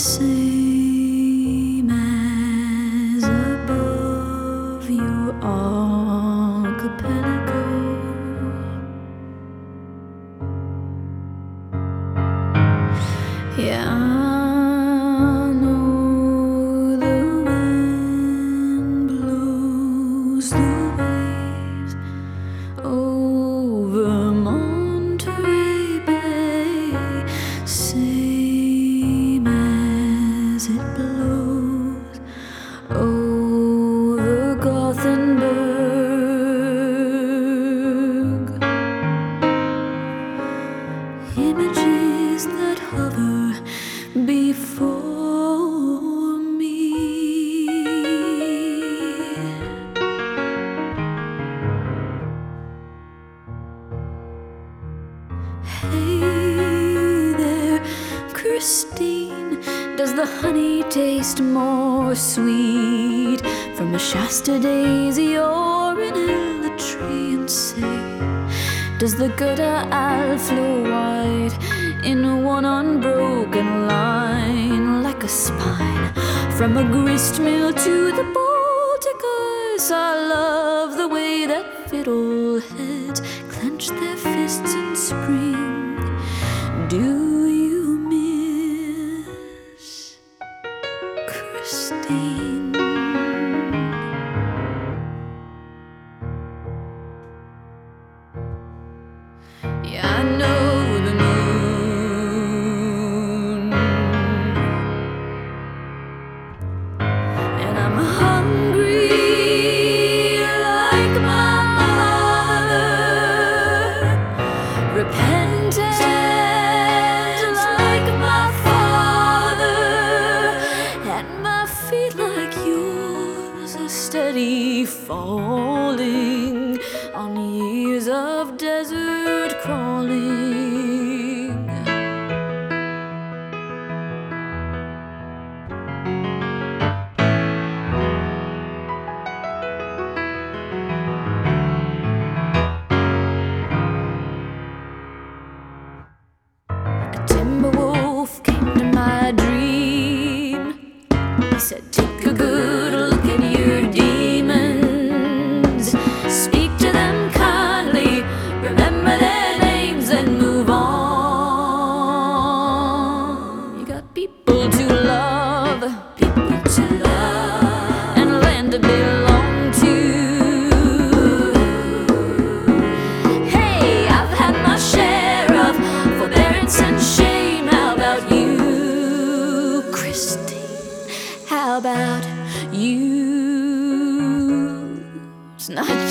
Same as above your archipelago. Yeah, I know the wind blows the waves over Monterey Bay. Same as it blows over Gothenburg. Images that hover before me. Hey there, Christine, does the honey taste more sweet from a Shasta daisy or an Elatrian say? Does the gutter aisle flow wide in one unbroken line like a spine from a grist mill to the Baltic ice? I love the way that fiddleheads clench their fists in spring. Do you miss Christine? Yeah, I know the moon, and I'm hungry like my mother, repentant like my father, and my feet like yours are steady falling on years of desert crawling. A timber wolf came to my dream. He said, take a good look at your demons, speak to them kindly, remember their names and move on. You got people to love, and land to belong to. Hey, I've had my share of forbearance and shame. How about you, Christine? How about you? It's not